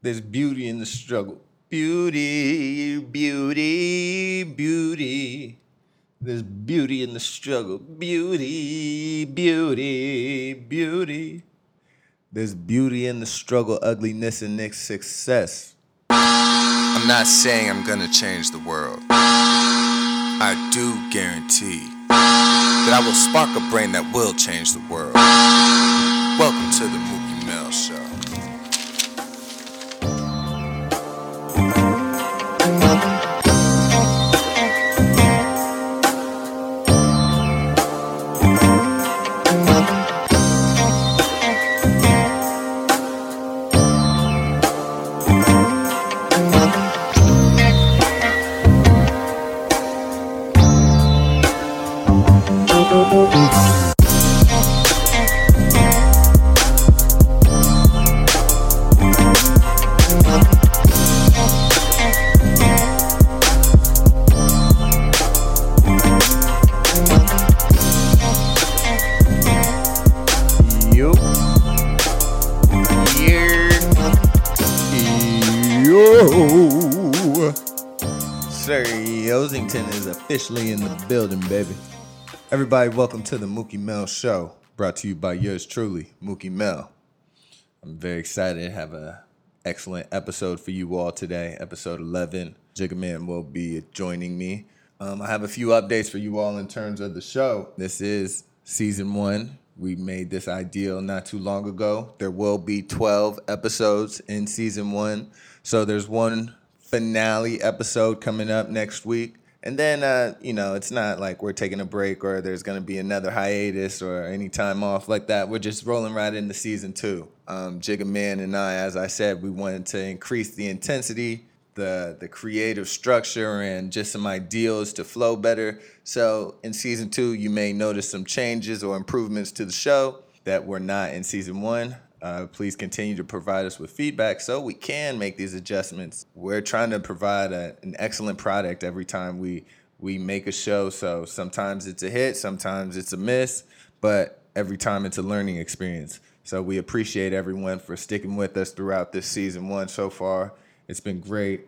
There's beauty in the struggle. Beauty, beauty, beauty. There's beauty in the struggle. Beauty, beauty, beauty. There's beauty in the struggle, ugliness, and next success. I'm not saying I'm gonna change the world. I do guarantee that I will spark a brain that will change the world. Welcome to the Mookie Mel Show. Yup. Yo. Sir Osington is officially in the building, baby. Everybody, welcome to the Mookie Mel Show, brought to you by yours truly, Mookie Mel. I'm very excited to have an excellent episode for you all today, episode 11. Jigga Man will be joining me. I have a few updates for you all in terms of the show. This is season 1. We made this ideal not too long ago. There will be 12 episodes in season 1. So there's one finale episode coming up next week. And then, it's not like we're taking a break or there's going to be another hiatus or any time off like that. We're just rolling right into season 2. Jigga Man and I, as I said, we wanted to increase the intensity, the creative structure, and just some ideals to flow better. So in season 2, you may notice some changes or improvements to the show that were not in season 1. Please continue to provide us with feedback so we can make these adjustments. We're trying to provide an excellent product every time we make a show. So sometimes it's a hit, sometimes it's a miss, but every time it's a learning experience. So we appreciate everyone for sticking with us throughout this season 1 so far. It's been great.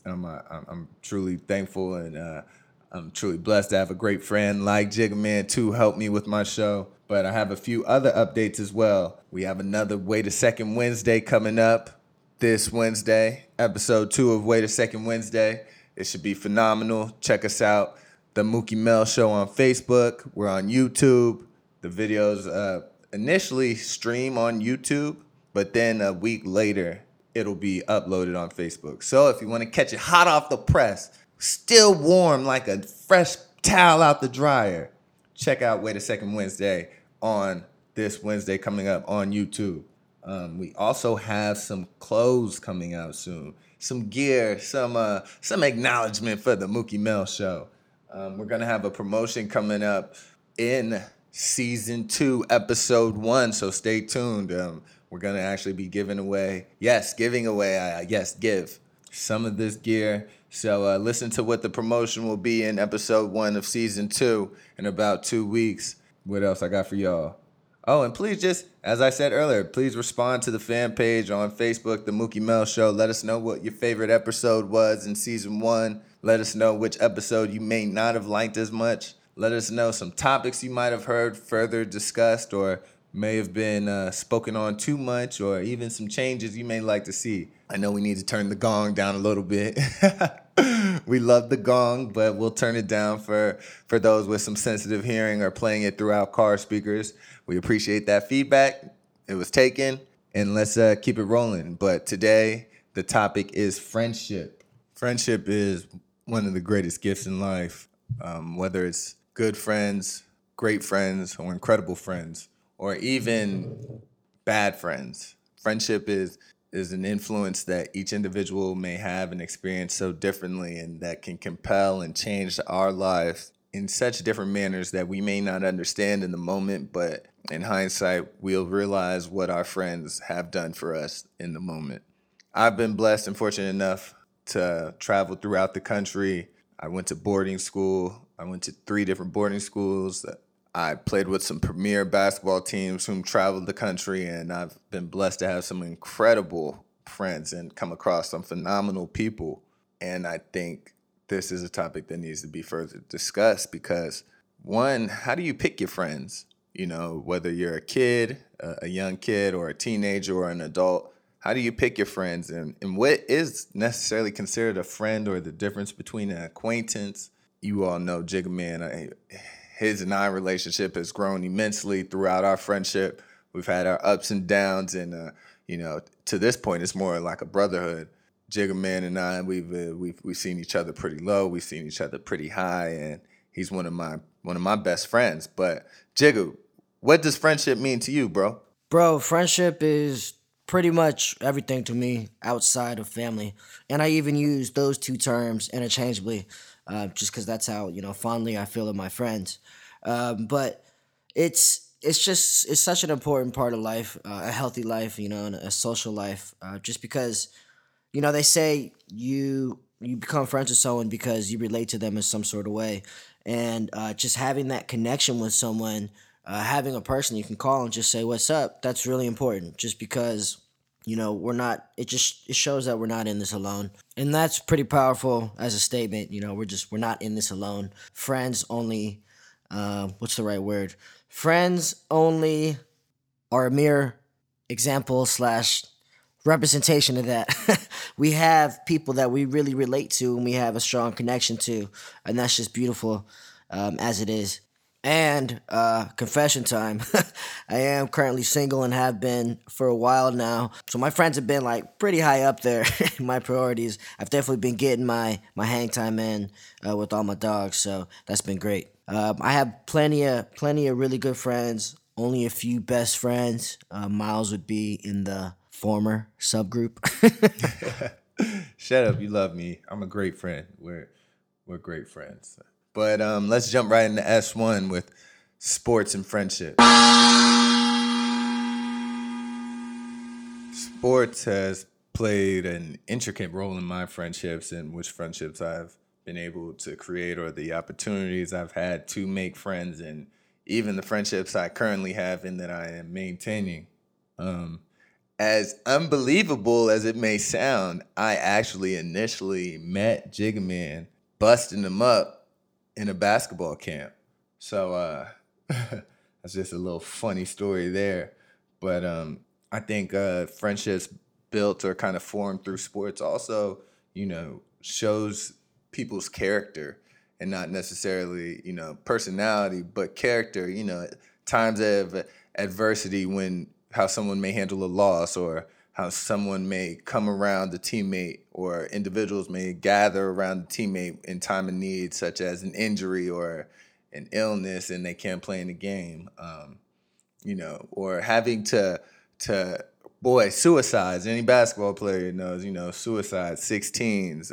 I'm truly thankful and I'm truly blessed to have a great friend like Jigga Man to help me with my show. But I have a few other updates as well. We have another Wait a Second Wednesday coming up this Wednesday, episode 2 of Wait a Second Wednesday. It should be phenomenal. Check us out. The Mookie Mel Show on Facebook. We're on YouTube. The videos initially stream on YouTube, but then a week later, it'll be uploaded on Facebook. So if you want to catch it hot off the press, still warm like a fresh towel out the dryer, check out Wait a Second Wednesday on this Wednesday coming up on YouTube. We also have some clothes coming out soon, some gear, some acknowledgement for the Mookie Mel Show. We're going to have a promotion coming up in season 2, episode 1, so stay tuned. We're going to actually be giving away some of this gear. So listen to what the promotion will be in episode 1 of season 2 in about 2 weeks. What else I got for y'all? Oh, and please just, as I said earlier, please respond to the fan page on Facebook, The Mookie Mel Show. Let us know what your favorite episode was in season 1. Let us know which episode you may not have liked as much. Let us know some topics you might have heard further discussed or may have been spoken on too much, or even some changes you may like to see. I know we need to turn the gong down a little bit. We love the gong, but we'll turn it down for those with some sensitive hearing or playing it throughout car speakers. We appreciate that feedback. It was taken, and let's keep it rolling. But today, the topic is friendship. Friendship is one of the greatest gifts in life, whether it's good friends, great friends, or incredible friends, or even bad friends. Friendship is an influence that each individual may have and experience so differently, and that can compel and change our lives in such different manners that we may not understand in the moment, but in hindsight, we'll realize what our friends have done for us in the moment. I've been blessed and fortunate enough to travel throughout the country. I went to boarding school. I went to 3 different boarding schools. I played with some premier basketball teams whom traveled the country, and I've been blessed to have some incredible friends and come across some phenomenal people. And I think this is a topic that needs to be further discussed because, one, how do you pick your friends? You know, whether you're a kid, a young kid, or a teenager or an adult, how do you pick your friends? And what is necessarily considered a friend or the difference between an acquaintance? You all know Jigga Man, his and I relationship has grown immensely throughout our friendship. We've had our ups and downs, and to this point, it's more like a brotherhood. Jigga Man and I, we've seen each other pretty low, we've seen each other pretty high, and he's one of my best friends. But Jigga, what does friendship mean to you, bro? Bro, friendship is pretty much everything to me outside of family. And I even use those two terms interchangeably, just because that's how, fondly I feel of my friends. But it's such an important part of life, a healthy life, and a social life, just because they say you become friends with someone because you relate to them in some sort of way, and just having that connection with someone, having a person you can call and just say what's up. That's really important. Just because we're not. It shows that we're not in this alone, and that's pretty powerful as a statement. We're not in this alone. Friends only. What's the right word? Friends only are a mere example slash representation of that. We have people that we really relate to and we have a strong connection to, and that's just beautiful, as it is. And confession time. I am currently single and have been for a while now. So my friends have been like pretty high up there in my priorities. I've definitely been getting my hang time in with all my dogs, so that's been great. I have plenty of really good friends. Only a few best friends. Miles would be in the former subgroup. Shut up, you love me. I'm a great friend. We're great friends. But let's jump right into S1 with sports and friendship. Sports has played an intricate role in my friendships and which friendships I've been able to create or the opportunities I've had to make friends and even the friendships I currently have and that I am maintaining. As unbelievable as it may sound, I actually initially met Jigga Man busting him up in a basketball camp. So that's just a little funny story there. But I think friendships built or kind of formed through sports also, shows people's character and not necessarily, personality, but character, times of adversity when how someone may handle a loss or how someone may come around the teammate or individuals may gather around the teammate in time of need, such as an injury or an illness and they can't play in the game, or having to suicides. Any basketball player knows, suicide, 16s,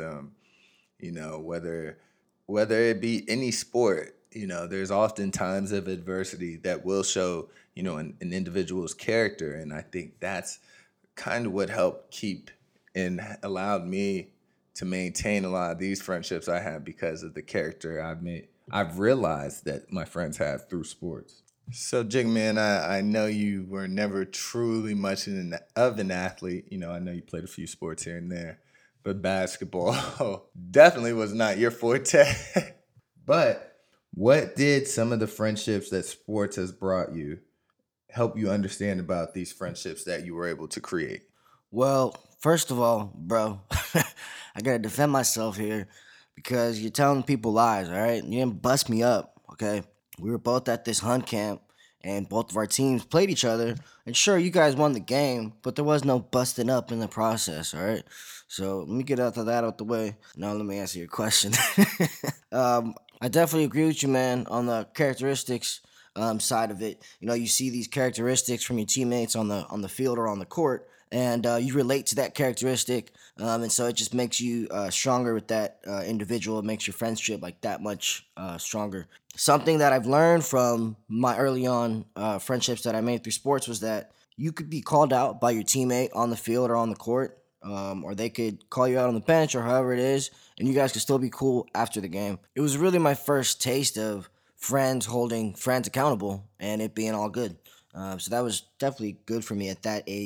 whether it be any sport, there's often times of adversity that will show, an individual's character. And I think that's kind of what helped keep and allowed me to maintain a lot of these friendships I have because of the character I've realized that my friends have through sports. So, Jig Man, I know you were never truly much of an athlete. I know you played a few sports here and there, but basketball definitely was not your forte. But what did some of the friendships that sports has brought you help you understand about these friendships that you were able to create? Well, first of all, bro, I gotta defend myself here because you're telling people lies, all right? You didn't bust me up, okay? We were both at this hunt camp and both of our teams played each other. And sure, you guys won the game, but there was no busting up in the process, all right? So let me get out of that out the way. Now let me answer your question. I definitely agree with you, man, on the characteristics side of it. You see these characteristics from your teammates on the field or on the court, and you relate to that characteristic, and so it just makes you stronger with that individual. It makes your friendship like that much stronger. Something that I've learned from my early on friendships that I made through sports was that you could be called out by your teammate on the field or on the court, or they could call you out on the bench or however it is, and you guys could still be cool after the game. It was really my first taste of friends holding friends accountable and it being all good. So that was definitely good for me at that age.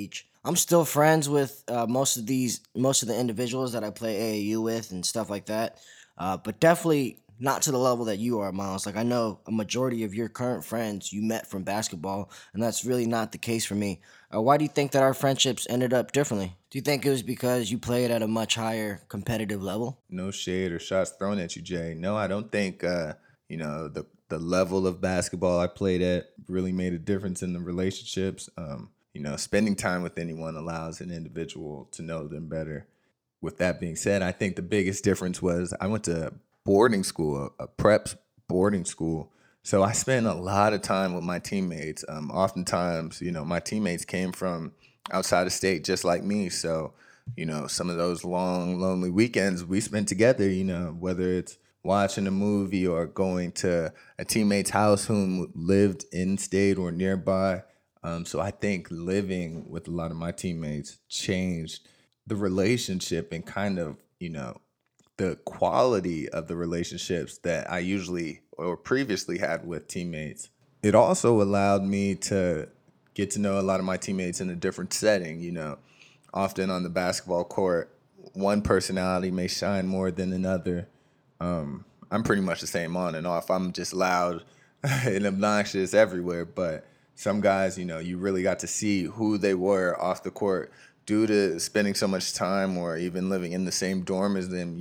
I'm still friends with most of the individuals that I play AAU with and stuff like that. But definitely not to the level that you are, Miles. Like I know a majority of your current friends you met from basketball, and that's really not the case for me. Why do you think that our friendships ended up differently? Do you think it was because you played at a much higher competitive level? No shade or shots thrown at you, Jay. No, I don't think the level of basketball I played at really made a difference in the relationships. Spending time with anyone allows an individual to know them better. With that being said, I think the biggest difference was I went to boarding school, a prep boarding school. So I spent a lot of time with my teammates. Oftentimes, my teammates came from outside of state just like me. So, some of those long, lonely weekends we spent together, whether it's watching a movie or going to a teammate's house whom lived in state or nearby. So I think living with a lot of my teammates changed the relationship and kind of, the quality of the relationships that I usually or previously had with teammates. It also allowed me to get to know a lot of my teammates in a different setting. Often on the basketball court, one personality may shine more than another. I'm pretty much the same on and off. I'm just loud and obnoxious everywhere. But some guys, you really got to see who they were off the court due to spending so much time or even living in the same dorm as them.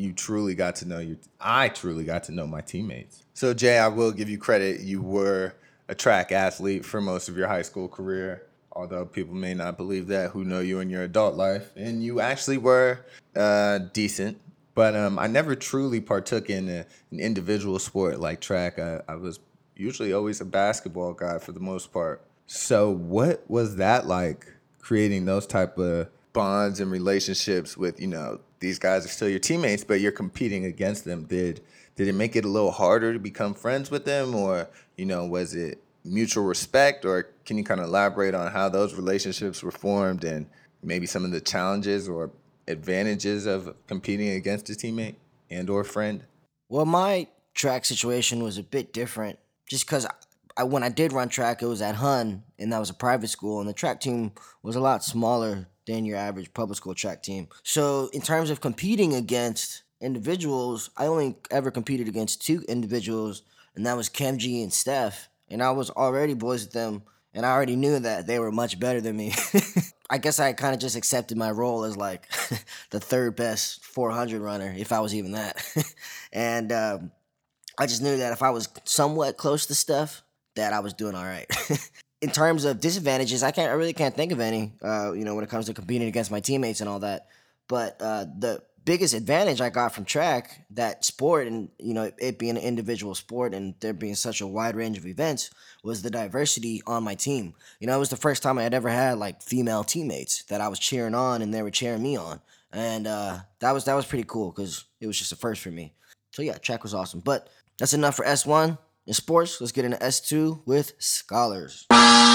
I truly got to know my teammates. So Jay, I will give you credit. You were a track athlete for most of your high school career, although people may not believe that who know you in your adult life. And you actually were decent. But I never truly partook in an individual sport like track. I was usually always a basketball guy for the most part. So what was that like, creating those type of bonds and relationships with, these guys are still your teammates, but you're competing against them? Did it make it a little harder to become friends with them, or, was it mutual respect, or can you kind of elaborate on how those relationships were formed and maybe some of the challenges or advantages of competing against a teammate and or friend? Well, my track situation was a bit different just because when I did run track, it was at Hun, and that was a private school, and the track team was a lot smaller than your average public school track team. So, in terms of competing against individuals, I only ever competed against two individuals, and that was Kemji and Steph. And I was already boys with them, and I already knew that they were much better than me. I guess I kind of just accepted my role as like the third best 400 runner, if I was even that. and I just knew that if I was somewhat close to Steph, that I was doing all right. In terms of disadvantages, I really can't think of any. When it comes to competing against my teammates and all that. But the biggest advantage I got from track, that sport, and it being an individual sport and there being such a wide range of events, was the diversity on my team. It was the first time I had ever had like female teammates that I was cheering on and they were cheering me on, and that was pretty cool because it was just a first for me. So yeah, track was awesome. But that's enough for S1. In sports, let's get into S2 with scholars.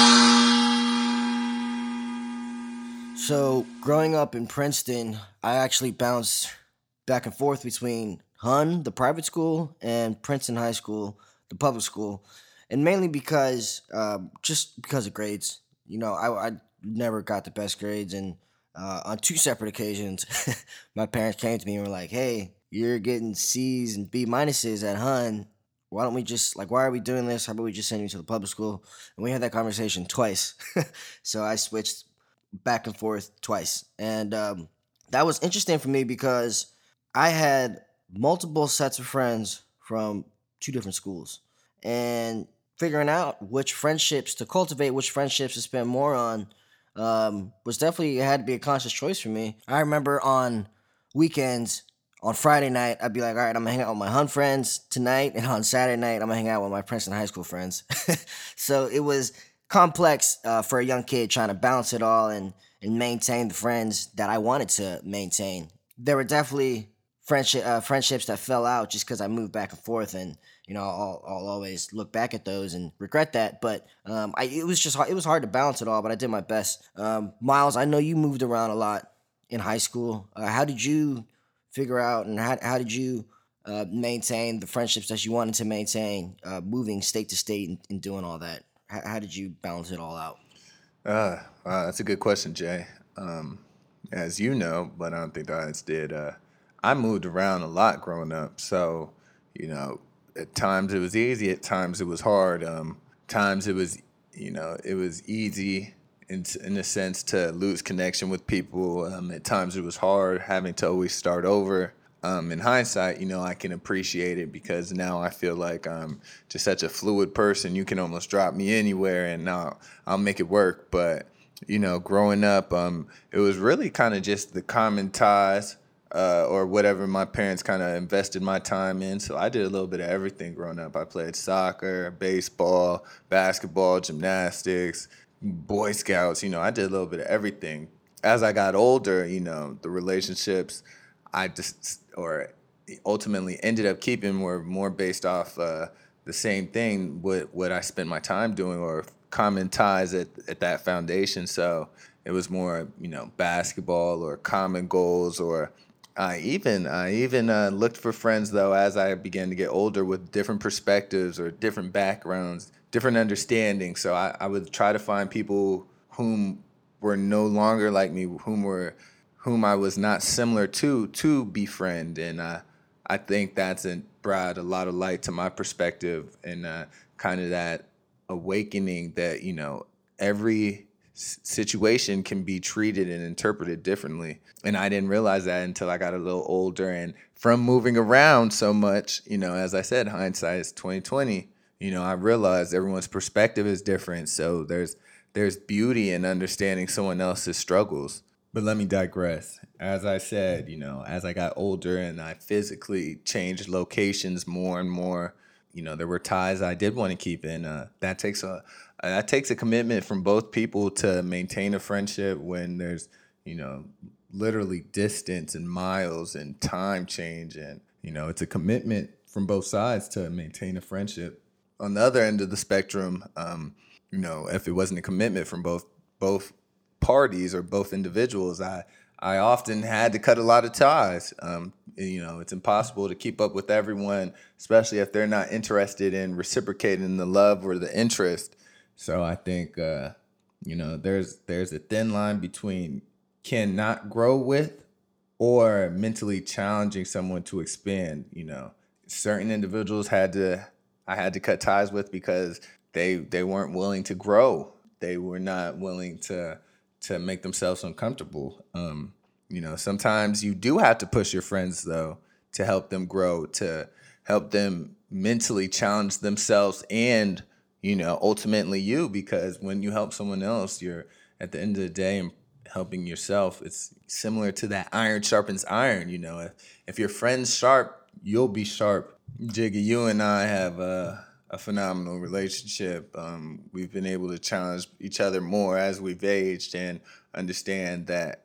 So, growing up in Princeton, I actually bounced back and forth between Hun, the private school, and Princeton High School, the public school, and mainly just because of grades. I never got the best grades, and on two separate occasions, my parents came to me and were like, "Hey, you're getting C's and B minuses at Hun. Why don't we just why are we doing this? How about we just send you to the public school?" And we had that conversation twice. So I switched back and forth twice. And that was interesting for me because I had multiple sets of friends from two different schools. And figuring out which friendships to cultivate, which friendships to spend more on, was definitely had to be a conscious choice for me. I remember on weekends, on Friday night, I'd be like, all right, I'm gonna hang out with my Hun friends tonight, and on Saturday night, I'm gonna hang out with my Princeton High School friends. So it was complex for a young kid trying to balance it all and maintain the friends that I wanted to maintain. There were definitely friendships that fell out just because I moved back and forth, and I'll always look back at those and regret that. But it was hard to balance it all, but I did my best. Miles, I know you moved around a lot in high school. How did you figure out, and how did you maintain the friendships that you wanted to maintain, moving state to state and doing all that? How did you balance it all out? That's a good question, Jay. as you know, but I don't think the audience did. I moved around a lot growing up, so you know, at times it was easy, at times it was hard. Times it was, it was easy in a sense to lose connection with people. At times it was hard having to always start over. In hindsight, I can appreciate it because now I feel like I'm just such a fluid person. You can almost drop me anywhere and I'll make it work. But growing up, it was really kind of just the common ties or whatever my parents kind of invested my time in. So I did a little bit of everything growing up. I played soccer, baseball, basketball, gymnastics, Boy Scouts. I did a little bit of everything. As I got older, the relationships I just or ultimately ended up keeping were more based off the same thing, what I spent my time doing, or common ties at that foundation. So it was more, basketball or common goals, or I even looked for friends though as I began to get older with different perspectives or different backgrounds, different understandings. So I would try to find people whom were no longer like me, whom I was not similar to befriend, and I think that's brought a lot of light to my perspective and kind of that awakening that every situation can be treated and interpreted differently. And I didn't realize that until I got a little older, and from moving around so much, as I said, hindsight is 2020. I realized everyone's perspective is different, so there's beauty in understanding someone else's struggles. But let me digress. As I said, as I got older and I physically changed locations more and more, there were ties I did want to keep in. That takes a commitment from both people to maintain a friendship when there's, literally distance and miles and time change, and it's a commitment from both sides to maintain a friendship. On the other end of the spectrum, if it wasn't a commitment from both parties or both individuals, I often had to cut a lot of ties. It's impossible to keep up with everyone, especially if they're not interested in reciprocating the love or the interest. So I think there's a thin line between cannot grow with or mentally challenging someone to expand. Certain individuals I had to cut ties with because they weren't willing to grow. They were not willing to make themselves uncomfortable. Sometimes you do have to push your friends though to help them grow, to help them mentally challenge themselves and, ultimately you, because when you help someone else, you're at the end of the day helping yourself. It's similar to that iron sharpens iron. If your friend's sharp, you'll be sharp. Jiggy, you and I have a phenomenal relationship. We've been able to challenge each other more as we've aged and understand that,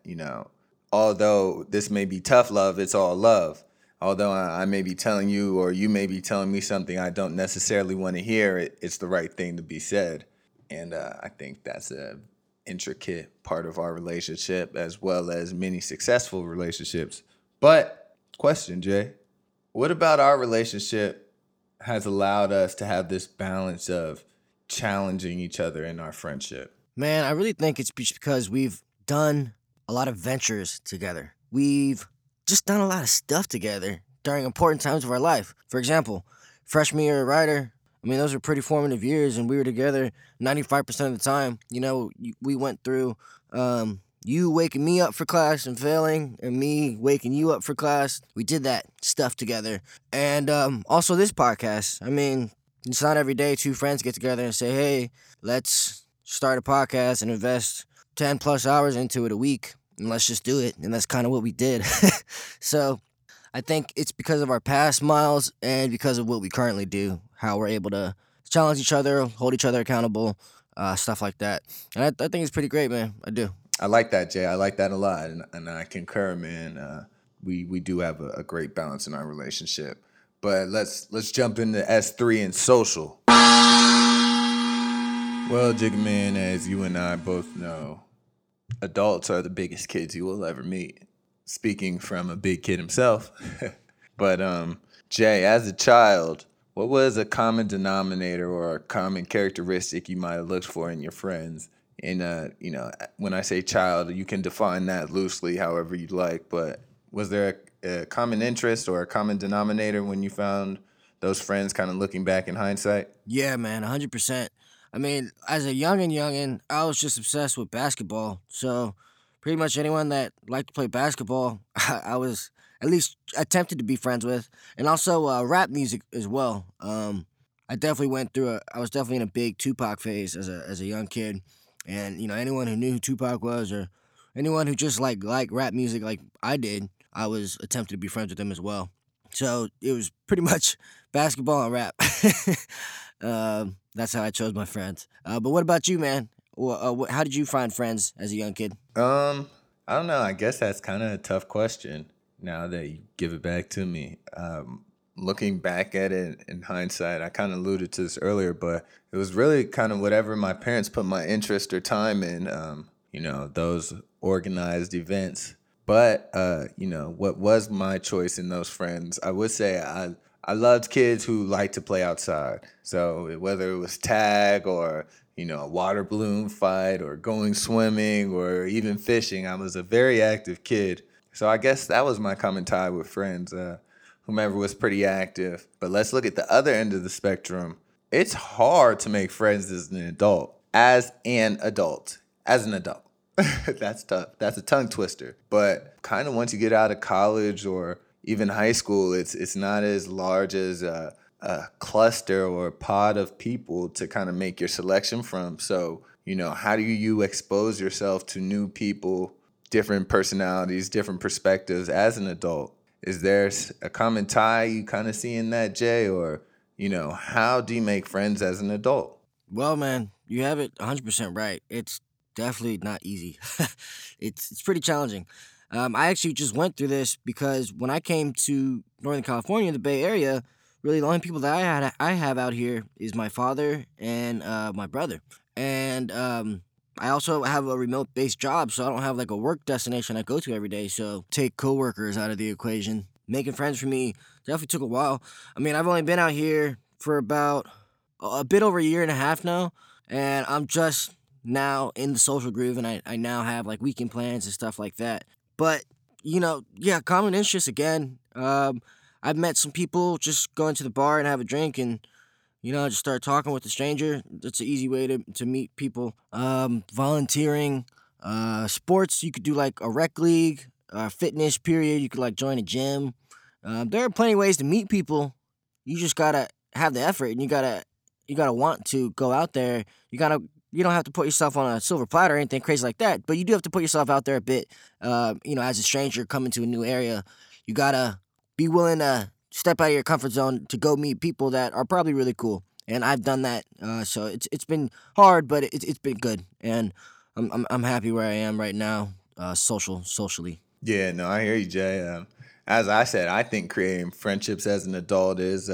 although this may be tough love, it's all love. Although I may be telling you or you may be telling me something I don't necessarily want to hear, it's the right thing to be said. And I think that's a intricate part of our relationship as well as many successful relationships. But question, Jay, what about our relationship has allowed us to have this balance of challenging each other in our friendship? Man, I really think it's because we've done a lot of ventures together. We've just done a lot of stuff together during important times of our life. For example, freshman year at Rider, those were pretty formative years, and we were together 95% of the time. We went through you waking me up for class and failing, and me waking you up for class. We did that stuff together. And also this podcast. It's not every day two friends get together and say, hey, let's start a podcast and invest 10 plus hours into it a week, and let's just do it. And that's kind of what we did. So I think it's because of our past, Miles, and because of what we currently do, how we're able to challenge each other, hold each other accountable, stuff like that. And I think it's pretty great, man. I do. I like that, Jay. I like that a lot, and I concur, man. We do have a great balance in our relationship. But let's jump into S3 and social. Well, Jigga Man, as you and I both know, adults are the biggest kids you will ever meet. Speaking from a big kid himself. But Jay, as a child, what was a common denominator or a common characteristic you might have looked for in your friends? And when I say child, you can define that loosely however you like. But was there a common interest or a common denominator when you found those friends, kind of looking back in hindsight? Yeah, man, 100%. I mean, as a youngin', I was just obsessed with basketball. So pretty much anyone that liked to play basketball, I was at least attempted to be friends with, and also rap music as well. I definitely went through I was definitely in a big Tupac phase as a young kid, and anyone who knew who Tupac was, or anyone who just like rap music like I did, I was attempting to be friends with them as well. So it was pretty much basketball and rap. That's how I chose my friends. But what about you, man? How did you find friends as a young kid? I don't know. I guess that's kind of a tough question now that you give it back to me. Looking back at it in hindsight, I kind of alluded to this earlier, but it was really kind of whatever my parents put my interest or time in, those organized events. But, what was my choice in those friends? I would say I loved kids who liked to play outside. So whether it was tag or, a water balloon fight or going swimming or even fishing, I was a very active kid. So I guess that was my common tie with friends, whomever was pretty active. But let's look at the other end of the spectrum. It's hard to make friends as an adult. As an adult. As an adult. That's tough. That's a tongue twister. But kind of once you get out of college or even high school, it's not as large as a cluster or a pod of people to kind of make your selection from. So, how do you expose yourself to new people, different personalities, different perspectives as an adult? Is there a common tie you kind of see in that, Jay? Or, how do you make friends as an adult? Well, man, you have it 100% right. It's definitely not easy. It's pretty challenging. I actually just went through this because when I came to Northern California, the Bay Area, really the only people that I have out here is my father and my brother, and I also have a remote based job, so I don't have like a work destination I go to every day. So take coworkers out of the equation. Making friends for me definitely took a while. I mean, I've only been out here for about a bit over a year and a half now, and I'm just now in the social groove, and I now have like weekend plans and stuff like that. But yeah, common interests again. I've met some people just going to the bar and have a drink and just start talking with a stranger. That's an easy way to meet people. Volunteering, sports. You could do like a rec league, fitness. Period. You could like join a gym. There are plenty of ways to meet people. You just gotta have the effort, and you gotta want to go out there. You don't have to put yourself on a silver platter or anything crazy like that, but you do have to put yourself out there a bit. As a stranger coming to a new area, you gotta be willing to step out of your comfort zone to go meet people that are probably really cool. And I've done that, so it's been hard, but it's been good, and I'm happy where I am right now, socially. Yeah, no, I hear you, Jay. As I said, I think creating friendships as an adult is,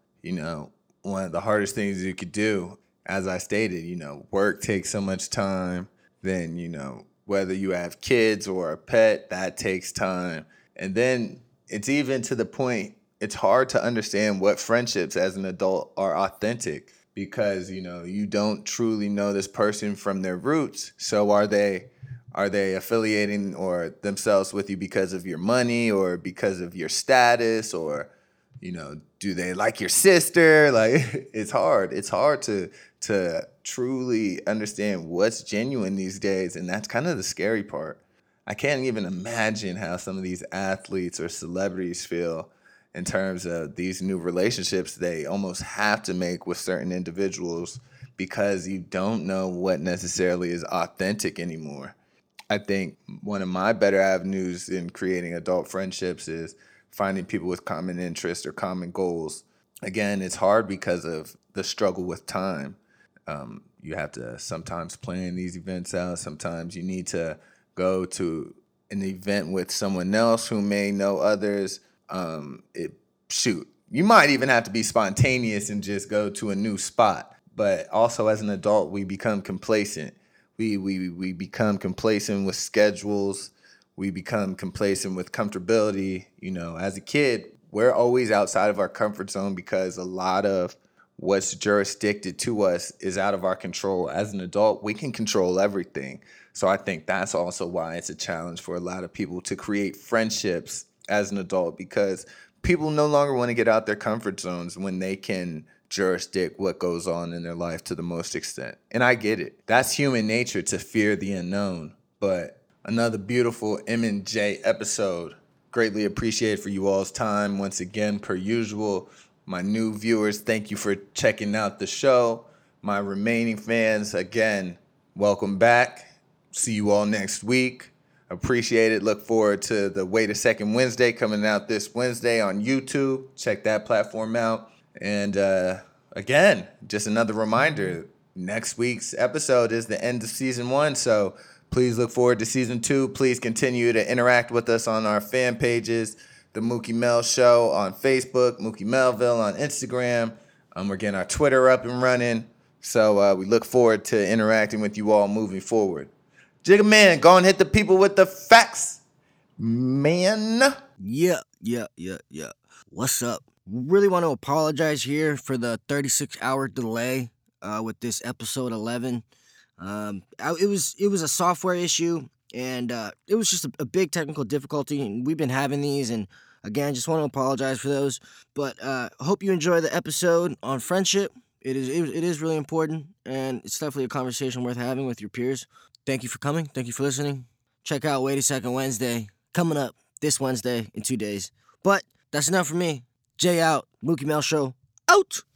one of the hardest things you could do. As I stated, work takes so much time. Then, whether you have kids or a pet, that takes time. And then it's even to the point, it's hard to understand what friendships as an adult are authentic because, you don't truly know this person from their roots. So are they affiliating or themselves with you because of your money or because of your status or do they like your sister? Like it's hard. It's hard to truly understand what's genuine these days, and that's kind of the scary part. I can't even imagine how some of these athletes or celebrities feel in terms of these new relationships they almost have to make with certain individuals because you don't know what necessarily is authentic anymore. I think one of my better avenues in creating adult friendships is finding people with common interests or common goals. Again, it's hard because of the struggle with time. You have to sometimes plan these events out. Sometimes you need to go to an event with someone else who may know others. It shoot, you might even have to be spontaneous and just go to a new spot. But also, as an adult, we become complacent. We become complacent with schedules. We become complacent with comfortability. As a kid, we're always outside of our comfort zone because a lot of what's jurisdicted to us is out of our control. As an adult, we can control everything. So I think that's also why it's a challenge for a lot of people to create friendships as an adult, because people no longer want to get out their comfort zones when they can jurisdict what goes on in their life to the most extent. And I get it. That's human nature, to fear the unknown. But another beautiful M&J episode. Greatly appreciated for you all's time. Once again, per usual, my new viewers, thank you for checking out the show. My remaining fans, again, welcome back. See you all next week. Appreciate it. Look forward to the Wait a Second Wednesday coming out this Wednesday on YouTube. Check that platform out. And again, just another reminder, next week's episode is the end of season 1. So please look forward to season 2. Please continue to interact with us on our fan pages. The Mookie Mel Show on Facebook, Mookie Melville on Instagram. We're getting our Twitter up and running. So we look forward to interacting with you all moving forward. Jigga Man, go and hit the people with the facts, man. Yeah. What's up? Really want to apologize here for the 36-hour delay with this episode 11. It was a software issue, and it was just a big technical difficulty, and we've been having these, and again, just want to apologize for those. But hope you enjoy the episode on friendship. It is really important, and it's definitely a conversation worth having with your peers. Thank you for coming. Thank you for listening. Check out Wait a Second Wednesday coming up this Wednesday in 2 days. But that's enough for me. Jay out. Mookie Mel Show out.